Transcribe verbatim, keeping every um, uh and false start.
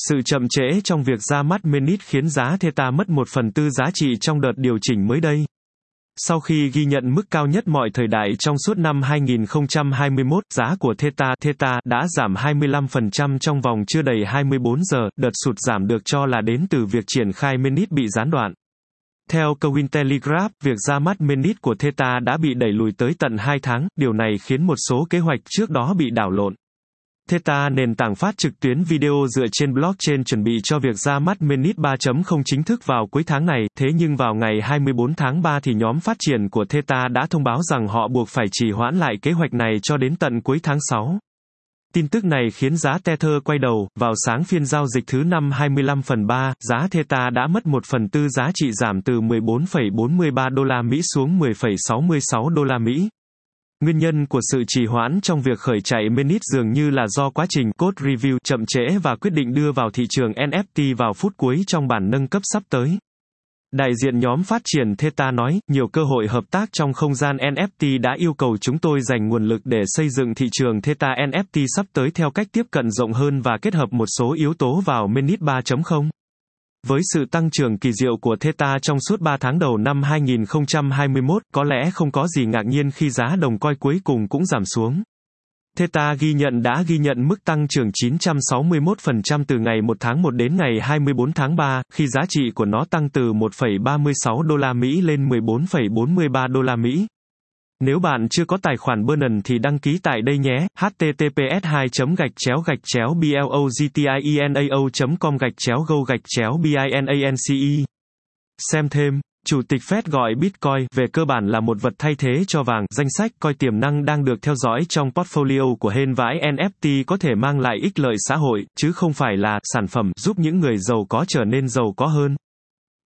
Sự chậm trễ trong việc ra mắt Mainnet khiến giá Theta mất một phần tư giá trị trong đợt điều chỉnh mới đây. Sau khi ghi nhận mức cao nhất mọi thời đại trong suốt năm hai nghìn không trăm hai mươi mốt, giá của Theta, Theta đã giảm hai mươi lăm phần trăm trong vòng chưa đầy hai mươi bốn giờ, đợt sụt giảm được cho là đến từ việc triển khai Mainnet bị gián đoạn. Theo Cointelegraph, việc ra mắt Mainnet của Theta đã bị đẩy lùi tới tận hai tháng, điều này khiến một số kế hoạch trước đó bị đảo lộn. Theta, nền tảng phát trực tuyến video dựa trên blockchain chuẩn bị cho việc ra mắt Mainnet ba chấm không chính thức vào cuối tháng này, thế nhưng vào ngày hai mươi bốn tháng ba thì nhóm phát triển của Theta đã thông báo rằng họ buộc phải trì hoãn lại kế hoạch này cho đến tận cuối tháng sáu. Tin tức này khiến giá Tether quay đầu, vào sáng phiên giao dịch thứ năm hai mươi lăm phần ba, giá Theta đã mất một phần tư giá trị giảm từ mười bốn phẩy bốn mươi ba đô la Mỹ xuống mười phẩy sáu mươi sáu đô la Mỹ. Nguyên nhân của sự trì hoãn trong việc khởi chạy Mainnet dường như là do quá trình code review chậm trễ và quyết định đưa vào thị trường en ép tê vào phút cuối trong bản nâng cấp sắp tới. Đại diện nhóm phát triển Theta nói, nhiều cơ hội hợp tác trong không gian en ép tê đã yêu cầu chúng tôi dành nguồn lực để xây dựng thị trường Theta en ép tê sắp tới theo cách tiếp cận rộng hơn và kết hợp một số yếu tố vào Mainnet ba chấm không. Với sự tăng trưởng kỳ diệu của Theta trong suốt ba tháng đầu năm hai nghìn không trăm hai mươi mốt, có lẽ không có gì ngạc nhiên khi giá đồng coin cuối cùng cũng giảm xuống. Theta ghi nhận đã ghi nhận mức tăng trưởng chín trăm sáu mươi mốt phần trăm từ ngày một tháng một đến ngày hai mươi bốn tháng ba, khi giá trị của nó tăng từ một phẩy ba mươi sáu đô la Mỹ lên mười bốn phẩy bốn mươi ba đô la Mỹ. Nếu bạn chưa có tài khoản Binance thì đăng ký tại đây nhé. h t t p s hai gạch chéo gạch chéo blogtienao chấm com gạch chéo go gạch chéo binance. Xem thêm, Chủ tịch Fed gọi Bitcoin về cơ bản là một vật thay thế cho vàng. Danh sách coi tiềm năng đang được theo dõi trong portfolio của hên vãi en ép tê có thể mang lại ích lợi xã hội, chứ không phải là sản phẩm giúp những người giàu có trở nên giàu có hơn.